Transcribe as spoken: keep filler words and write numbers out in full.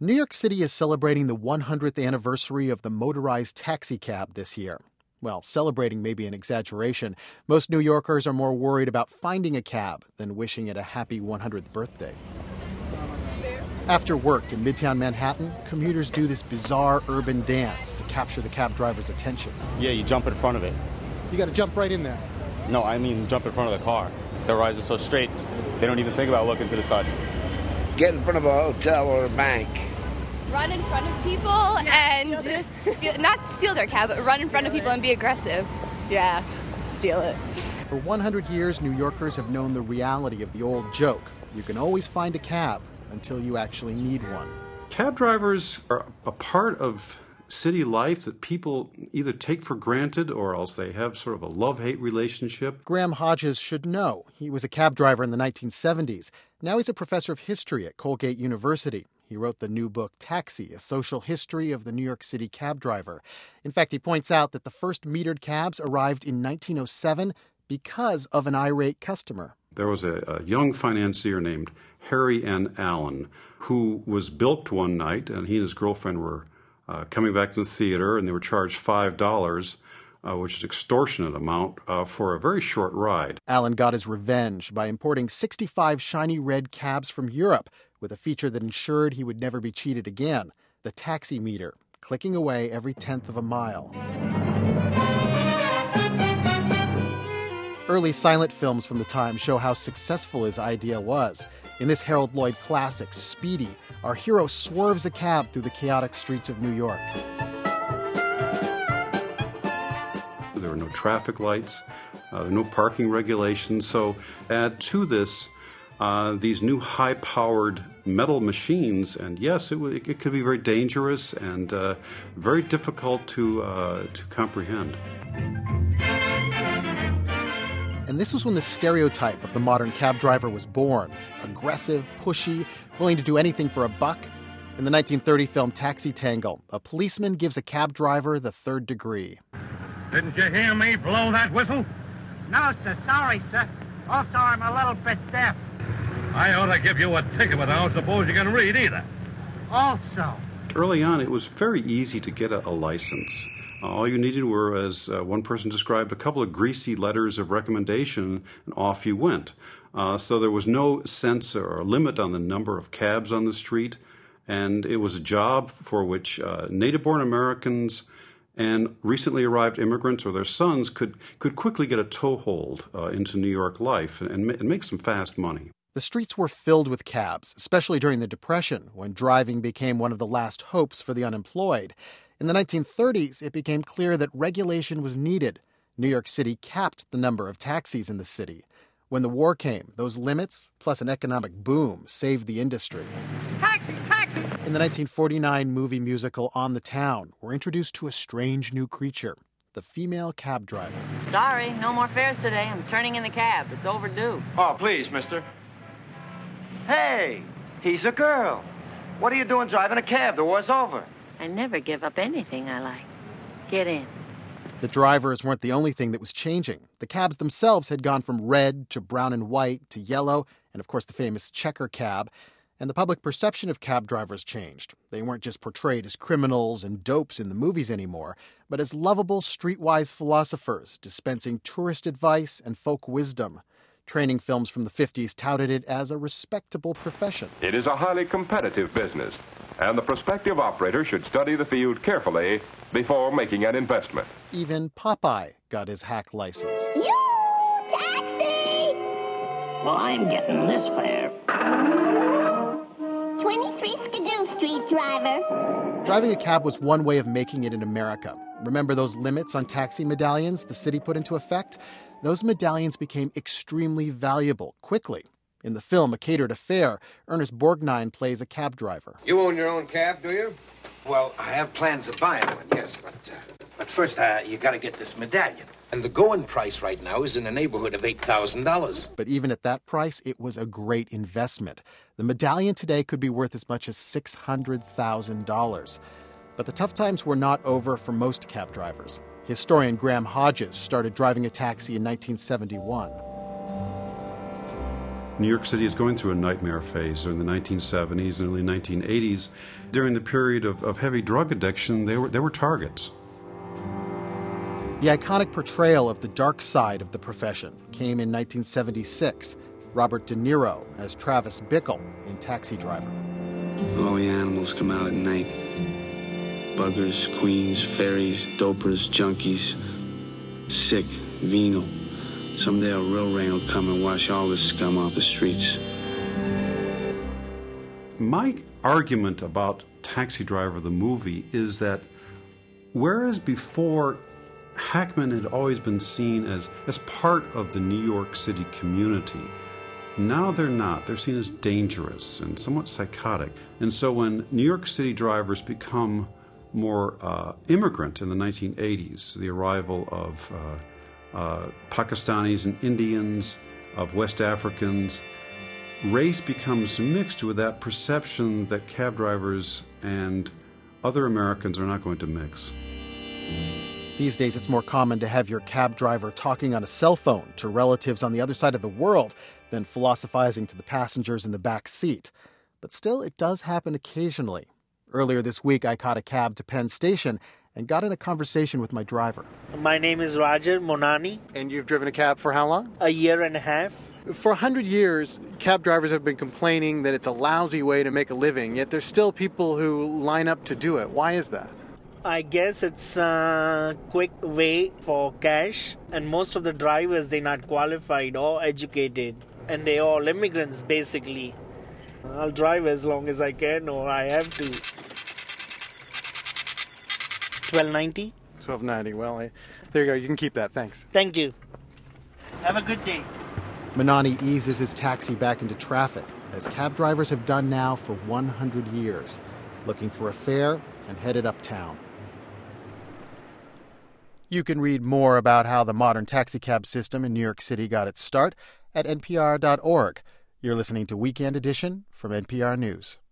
New York City is celebrating the one hundredth anniversary of the motorized taxicab this year. Well, celebrating may be an exaggeration. Most New Yorkers are more worried about finding a cab than wishing it a happy one hundredth birthday. After work in Midtown Manhattan, commuters do this bizarre urban dance to capture the cab driver's attention. Yeah, you jump in front of it. You got to jump right in there. No, I mean jump in front of the car. The rides are so straight, they don't even think about looking to the side. Get in front of a hotel or a bank. Run in front of people and just steal, not steal their cab, but run in front of people and be aggressive. Yeah, steal it. For one hundred years, New Yorkers have known the reality of the old joke. You can always find a cab until you actually need one. Cab drivers are a part of city life that people either take for granted or else they have sort of a love-hate relationship. Graham Hodges should know. He was a cab driver in the nineteen seventies. Now he's a professor of history at Colgate University. He wrote the new book, Taxi, A Social History of the New York City Cab Driver. In fact, he points out that the first metered cabs arrived in nineteen oh seven because of an irate customer. There was a, a young financier named Harry N. Allen who was bilked one night, and he and his girlfriend were uh, coming back to the theater, and they were charged five dollars, uh, which is an extortionate amount, uh, for a very short ride. Allen got his revenge by importing sixty-five shiny red cabs from Europe with a feature that ensured he would never be cheated again, the taxi meter, clicking away every tenth of a mile. Early silent films from the time show how successful his idea was. In this Harold Lloyd classic, Speedy, our hero swerves a cab through the chaotic streets of New York. There were no traffic lights, uh, no parking regulations, so add to this uh, these new high-powered metal machines, and yes, it, w- it could be very dangerous and uh, very difficult to uh, to comprehend. And this was when the stereotype of the modern cab driver was born. Aggressive, pushy, willing to do anything for a buck. In the nineteen thirty film Taxi Tangle, a policeman gives a cab driver the third degree. Didn't you hear me blow that whistle? No, sir. Sorry, sir. Also, I'm a little bit deaf. I ought to give you a ticket, but I don't suppose you can read either. Also. Early on, it was very easy to get a, a license. All you needed were, as uh, one person described, a couple of greasy letters of recommendation, and off you went. Uh, so there was no sense or limit on the number of cabs on the street, and it was a job for which uh, native-born Americans and recently arrived immigrants or their sons could, could quickly get a toehold uh, into New York life and, and, ma- and make some fast money. The streets were filled with cabs, especially during the Depression, when driving became one of the last hopes for the unemployed. In the nineteen thirties, it became clear that regulation was needed. New York City capped the number of taxis in the city. When the war came, those limits, plus an economic boom, saved the industry. Taxi, taxi! In the nineteen forty-nine movie musical On the Town, we're introduced to a strange new creature, the female cab driver. Sorry, no more fares today. I'm turning in the cab. It's overdue. Oh, please, mister. Hey, he's a girl. What are you doing driving a cab? The war's over. I never give up anything I like. Get in. The drivers weren't the only thing that was changing. The cabs themselves had gone from red to brown and white to yellow, and of course the famous checker cab. And the public perception of cab drivers changed. They weren't just portrayed as criminals and dopes in the movies anymore, but as lovable, streetwise philosophers dispensing tourist advice and folk wisdom. Training films from the fifties touted it as a respectable profession. It is a highly competitive business, and the prospective operator should study the field carefully before making an investment. Even Popeye got his hack license. You taxi! Well, I'm getting this fare. twenty-three Skidoo Street, driver. Driving a cab was one way of making it in America. Remember those limits on taxi medallions the city put into effect? Those medallions became extremely valuable quickly. In the film A Catered Affair, Ernest Borgnine plays a cab driver. You own your own cab, do you? Well, I have plans of buying one, yes, but uh, but first uh, you got to get this medallion. And the going price right now is in the neighborhood of eight thousand dollars. But even at that price, it was a great investment. The medallion today could be worth as much as six hundred thousand dollars. But the tough times were not over for most cab drivers. Historian Graham Hodges started driving a taxi in nineteen seventy-one. New York City is going through a nightmare phase in the nineteen seventies and early nineteen eighties. During the period of, of heavy drug addiction, they were, they were targets. The iconic portrayal of the dark side of the profession came in nineteen seventy-six. Robert De Niro as Travis Bickle in Taxi Driver. All the animals come out at night. Buggers, queens, fairies, dopers, junkies, sick, venal. Someday a real rain will come and wash all this scum off the streets. My argument about Taxi Driver, the movie, is that whereas before Hackman had always been seen as, as part of the New York City community, now they're not. They're seen as dangerous and somewhat psychotic. And so when New York City drivers become more uh, immigrant in the nineteen eighties, the arrival of uh, uh, Pakistanis and Indians, of West Africans, race becomes mixed with that perception that cab drivers and other Americans are not going to mix. These days, it's more common to have your cab driver talking on a cell phone to relatives on the other side of the world than philosophizing to the passengers in the back seat. But still, it does happen occasionally. Earlier this week, I caught a cab to Penn Station and got in a conversation with my driver. My name is Roger Monani. And you've driven a cab for how long? A year and a half. For a hundred years, cab drivers have been complaining that it's a lousy way to make a living, yet there's still people who line up to do it. Why is that? I guess it's a quick way for cash, and most of the drivers, they're not qualified or educated, and they're all immigrants, basically. I'll drive as long as I can, or I have to. twelve ninety? twelve ninety, well, I, there you go, you can keep that, thanks. Thank you. Have a good day. Manani eases his taxi back into traffic, as cab drivers have done now for one hundred years, looking for a fare and headed uptown. You can read more about how the modern taxicab system in New York City got its start at N P R dot org. You're listening to Weekend Edition from N P R News.